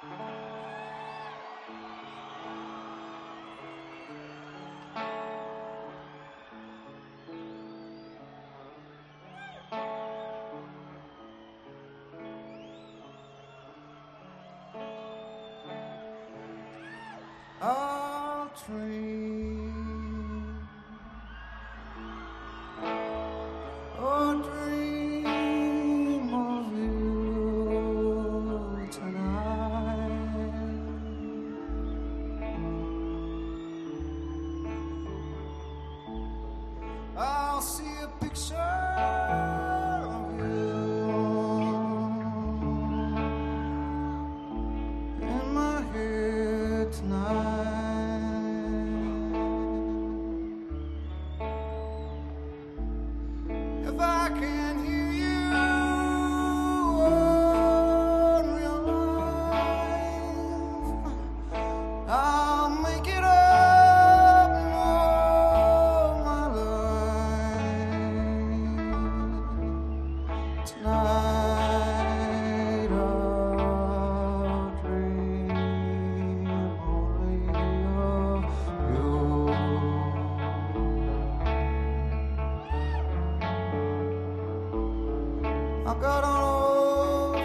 I'll dream, oh dream of you tonight. I'll see a picture of you in my head tonight. If I can hear you in real life, I'll make it up in all my life. Tonight I'll dream only of you. I got an old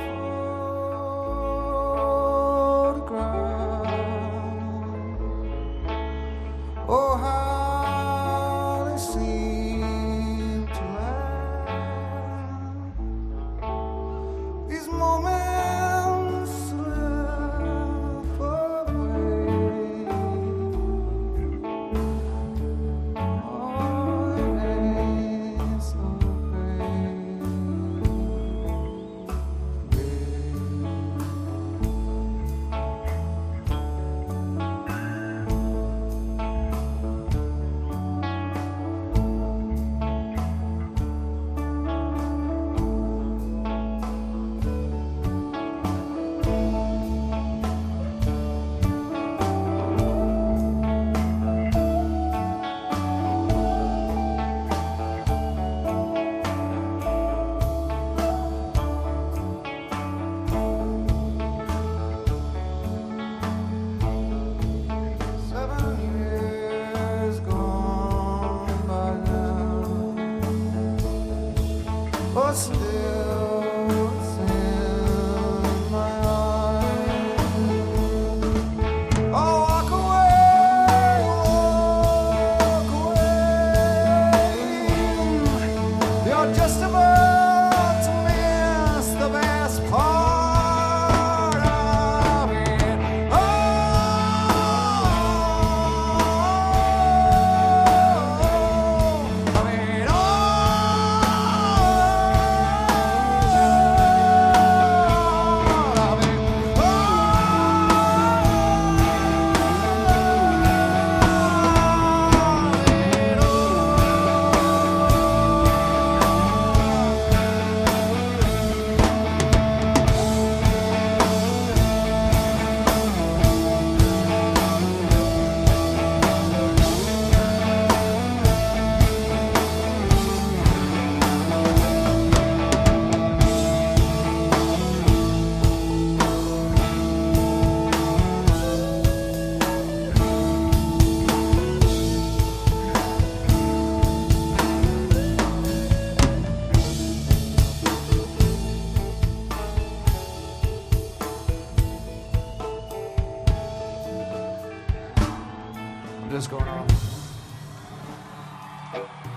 photograph. Oh, how they seem to last. These moments slip away. Oh, it ain't so great. But still it's in my eyes. Oh, walk away. You're just about to miss the best part of it. Oh, I mean, I'm just going off.